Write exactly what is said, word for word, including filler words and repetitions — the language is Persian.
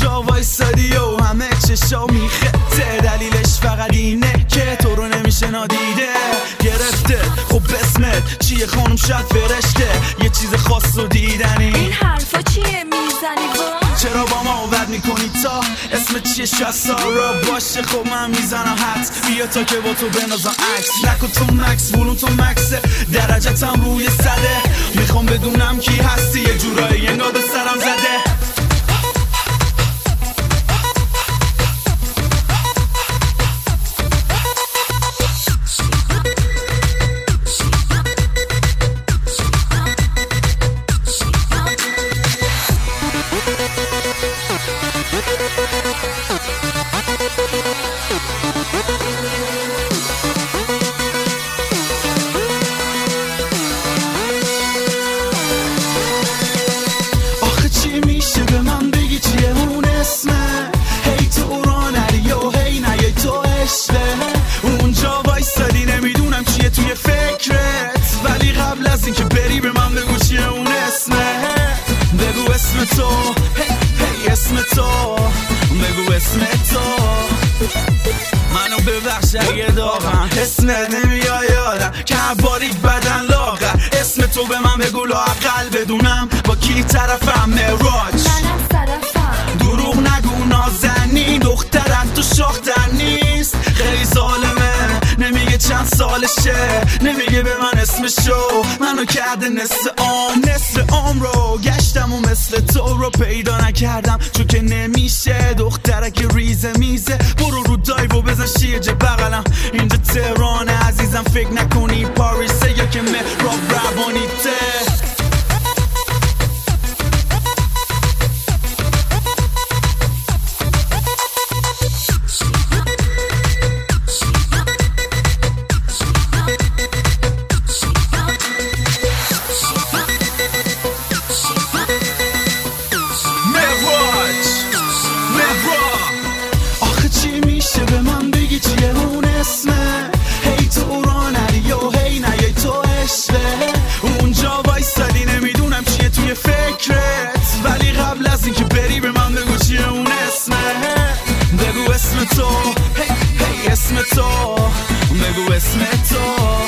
اونجا وایسادی و همه چشا میخته، دلیلش فقط اینه که تو رو نمیشه نادیده گرفته. خب اسمت چیه خانم شاید فرشته، یه چیز خاص و دیدنی. این حرفا چیه میزنی با؟ چرا با ما ود میکنی تا اسمت چیه شاید سارا باشه. خب من میزنم حد بیا تا که با تو بنازم عکس. نکن تو مکس بولون تو مکسه، درجتم روی صده. میخوام بدونم کی هستی، یه جورایی انگار به سرم زده. آخه چی میشه به من بگی چیه اون اسمه؟ هی تو را نری و هی نیای تو عشقه. اونجا وایسادی نمیدونم چیه توی فکرت، ولی قبل از اینکه بری به من بگو چیه اون اسمه. بگو اسم تو، هی هی اسم تو، بگو اسم تو. منو ببخش اگه داغم اسمت نمیای یادم که باریک بدن لاغر. اسم تو به من بگو لااقل بدونم با کی طرفم. مراج منم طرفم. دروغ نگو نازنین، دخترت تو شاختر نیست. خیلی ظالمه نمیگه چند سالشه، نمیگه به من اسمشو. منو کرده نصف عام نصف عام رو گشتم و مثل تو رو پیدا نکردم، چون که نمیشه دختره که ریزه میزه. برو رو دایو و بزن شیرجه بغلم، اینجا تهران عزیزم فکر نکنی پاریسه یا که مهراب روانیته. آخه چی میشه به من بگی چیه اون اسمه؟ هی تو را نری و هی نیای تو عشقه. اونجا وایسادی نمیدونم چیه توی فکرت، ولی قبل از اینکه بری به من بگو چیه اون اسمه. بگو اسم تو، هی هی اسم تو، بگو اسم تو.